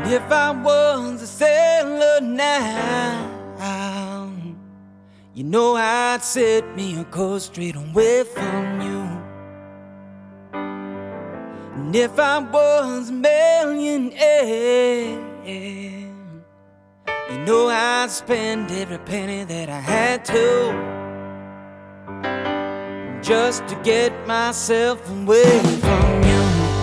If I was a sailor now, you know I'd set me a course straight away from you. And if I was a millionaire, you know I'd spend every penny that I had to, just to get myself away from you.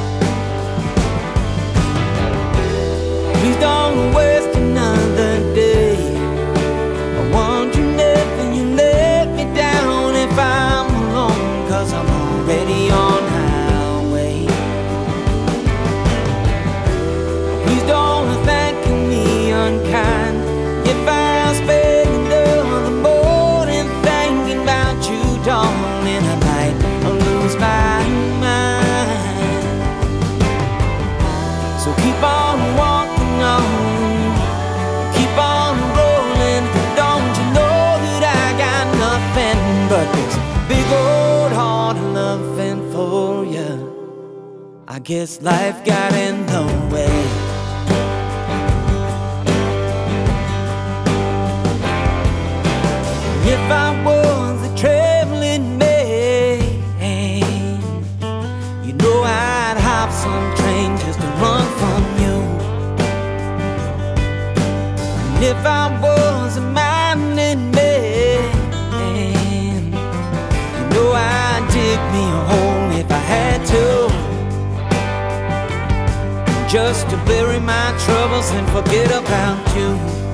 Please don't waste another day. I want you never, you let me down if I'm alone, 'cause I'm already on highway. Please don't think me unkind if I spend another morning thinking about you, darling. I might lose my mind. So keep on walking on, keep on rolling. Don't you know that I got nothing but this big old heart of loving for you? I guess life got in the way. If I was a traveling man, you know I'd hop some train just to run from you. And if I was a minded man, you know I'd dig me a hole if I had to, just to bury my troubles and forget about you.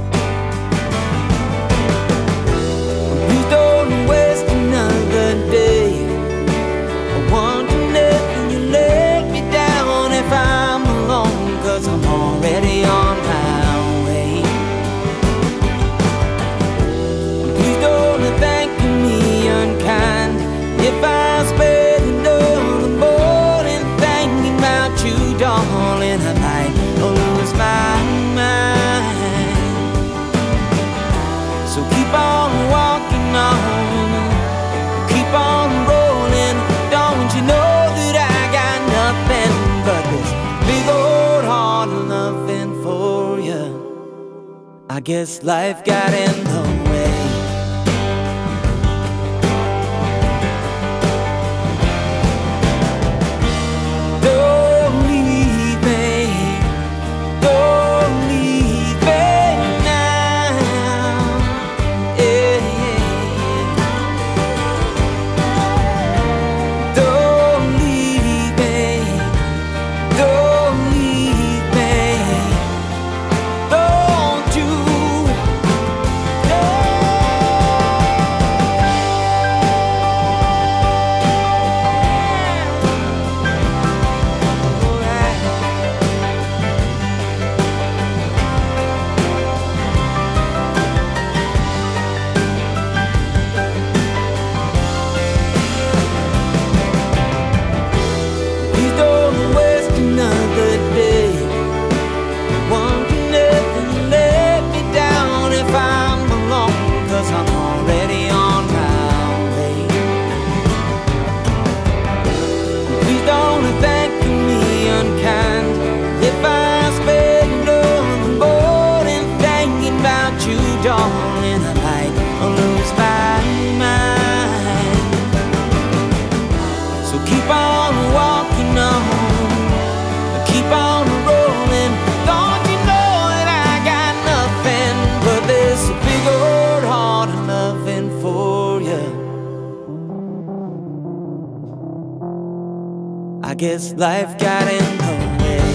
Please don't waste another day. I want you never, you let me down if I'm alone, 'cause I'm already on my way. Please don't think me unkind if I spend another morning thinking about you, darling. I might lose my mind. So keep on walking on, keep on rolling. Don't you know that I got nothing but this big old heart of loving for you? I guess life got in the way. Don't leave me, don't leave me now. Yeah. Don't leave me, don't leave me, don't you? Please don't waste another day. Want you never let me down if I'm alone, 'cause I'm already on my way. Please don't think me unkind if I spend another morning thinking about you, darling. I might lose my mind. So keep on walking on, keep on rolling. Don't you know that I got nothing but this big old heart of loving for you? I guess life got in the way.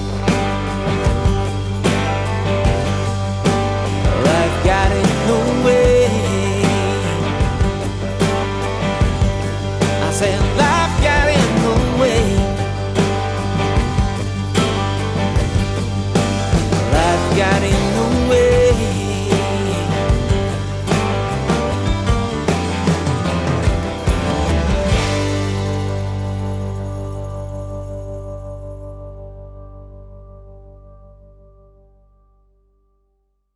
Life got in the way. I said life